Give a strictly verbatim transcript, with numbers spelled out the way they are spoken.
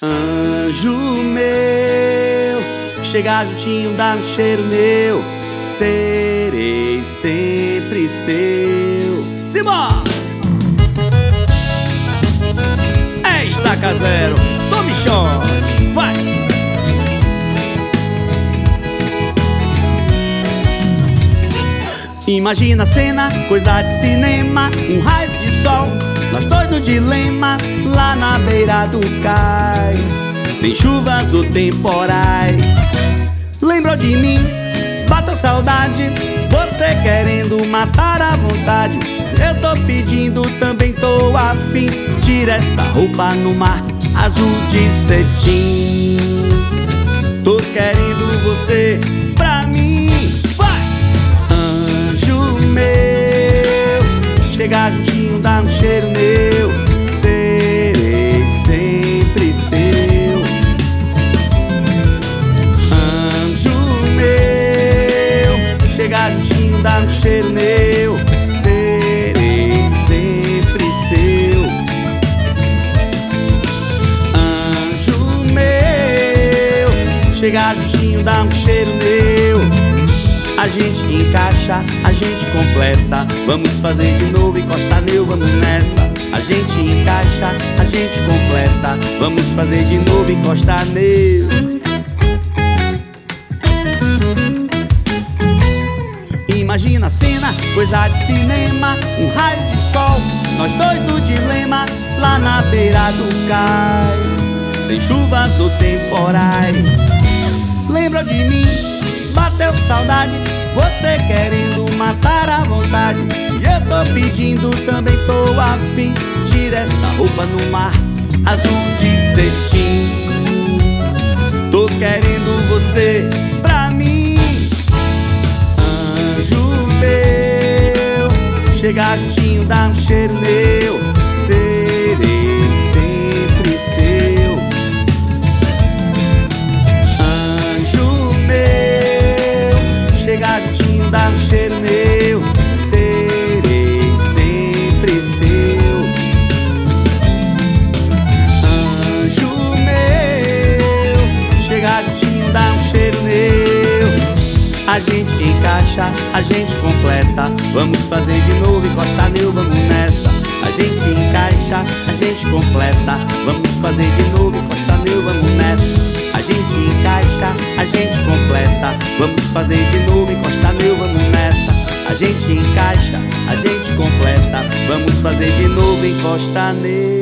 Anjo meu, chega juntinho, dá um cheiro meu, serei sempre seu. Simbora! É Estaca Zero, tome shot, vai! Imagina a cena, coisa de cinema, um raio de sol, nós dois no dilema, lá na beira do cais, sem chuvas ou temporais. Lembrou de mim, bateu saudade, você querendo matar à vontade. Eu tô pedindo, também tô afim, tira essa roupa no mar azul de cetim. Tô querendo você pra mim. Chega juntinho, dá um cheiro meu, serei sempre seu. Anjo meu, chega juntinho, dá um cheiro meu, serei sempre seu. Anjo meu, chega juntinho, dá um cheiro meu. A gente encaixa, a gente completa, vamos fazer de novo, encosta neu, vamos nessa. A gente encaixa, a gente completa, vamos fazer de novo, encosta neu. Imagina a cena, coisa de cinema, um raio de sol, nós dois no dilema, lá na beira do cais, sem chuvas ou temporais. Lembra de mim? Bateu saudade, você querendo matar à vontade. E eu tô pedindo, também tô afim, tira essa roupa no mar azul de cetim. Tô querendo você pra mim. Anjo meu, chega juntinho, dá um cheiro meu, serei sempre seu. Chega juntinho, dá um cheiro meu, serei sempre seu. Anjo meu, chega juntinho, dá um cheiro meu. A gente encaixa, a gente completa, vamos fazer de novo, encosta neu, vamos nessa. A gente encaixa, a gente completa, vamos fazer de novo, encosta neu, vamos nessa. A gente encaixa, a gente completa, vamos fazer de novo, encosta neu, vamos nessa. A gente encaixa, a gente completa, vamos fazer de novo, encosta neu.